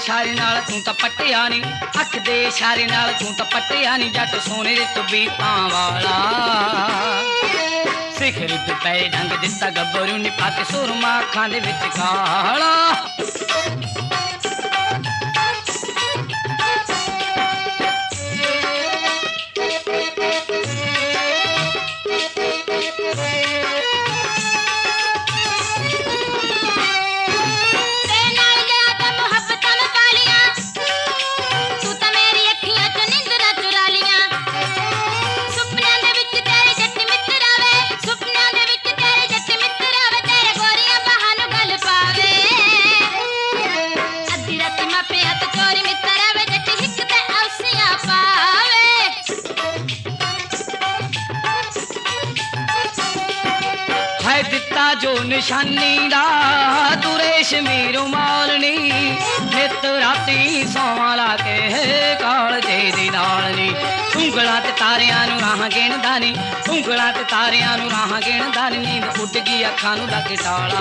इशारे नाल तू तां पट्टिया नी, अख दे इशारे नाल तू तां पट्टिया नी, जट सोने दे तबीतां वाला। सिखर दुपहरे ढंग दिता गब्बरू नी, पाके सुरमा अखां दे विच काला। दिता जो निशानी दा तू रेशमी रुमालनी, नित राती सौवां ला के कालजे दी नालनी। उंगलां ते तारियां नूं राह गिणदा नी, उंगलां ते तारियां नूं राह गिणदा नी, नींद उड गई अखां नूं लगे टाला।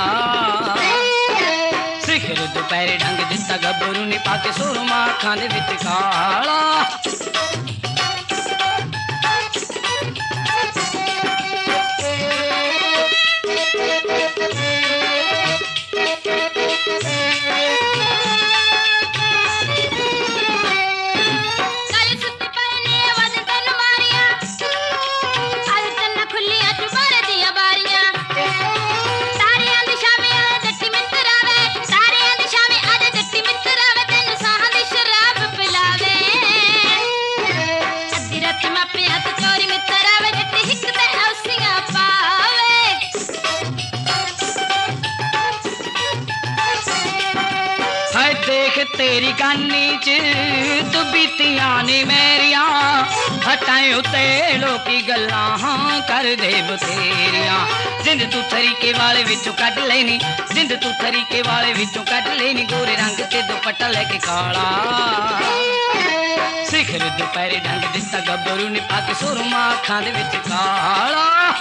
सिखर दुपहरे ढंग दिता गब्बरू नी, पाके सुरमा अखां दे विच काला। देख तेरी कानी च तू बीतियां ने मेरियां, हटाए उते लोकी गल्लां कर दे बथेरियां। जिंद तू तरीके वाले विचों कढ लेनी, जिंद तू तरीके वाले विचों कढ लेनी, गोरे रंग ते दुपट्टा लेके काला। सिखर दुपहरे ढंग दिता गब्बरू ने, पाके सुरमा अखां दे विच काला।